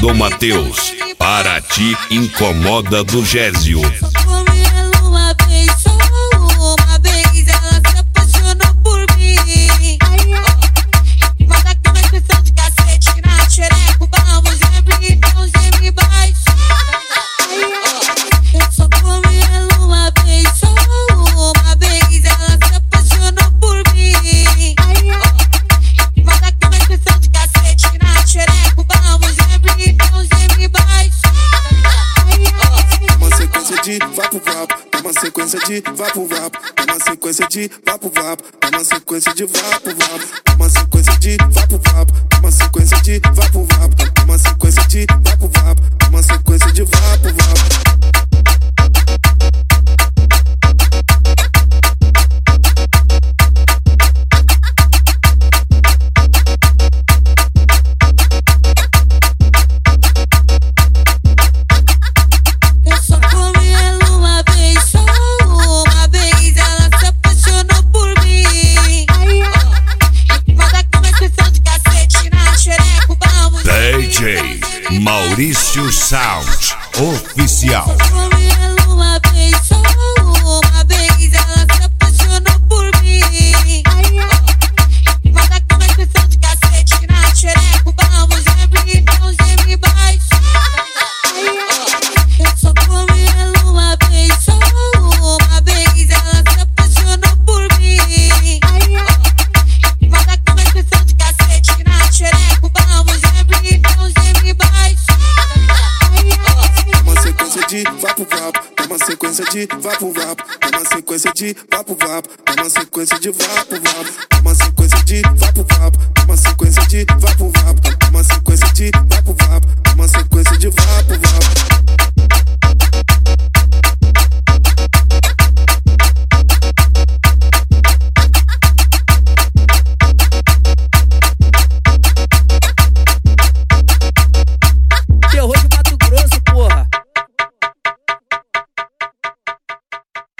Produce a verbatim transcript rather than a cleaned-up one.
do Matheus. Para ti incomoda do Gésio. Vai pro vapo, é uma sequência de vapo vapo, é uma sequência de vapo vapo, é uma sequência de vapo vapo, é uma sequência de vapo vapo, é uma sequência de vapo vapo, é uma sequência de vapo vapo, é uma sequência de vapo vapo. D J Maurício Sound Oficial. Uma vez, só uma vez, ela se apaixonou por mim. Mas a cama é expressão de cacete na xereco, vamos abrir, então geme baixo. Eu só comi ela uma vez, só uma vez, ela se apaixonou por mim. Mas a cama é expressão de cacete na xereco, vamos abrir, então geme baixo. Uma sequência de vapo vapo, é uma sequência de vapo vapo, é uma sequência de vapo vapo, é uma sequência de vapo vapo, é uma sequência de vapo vapo, é uma sequência de vapo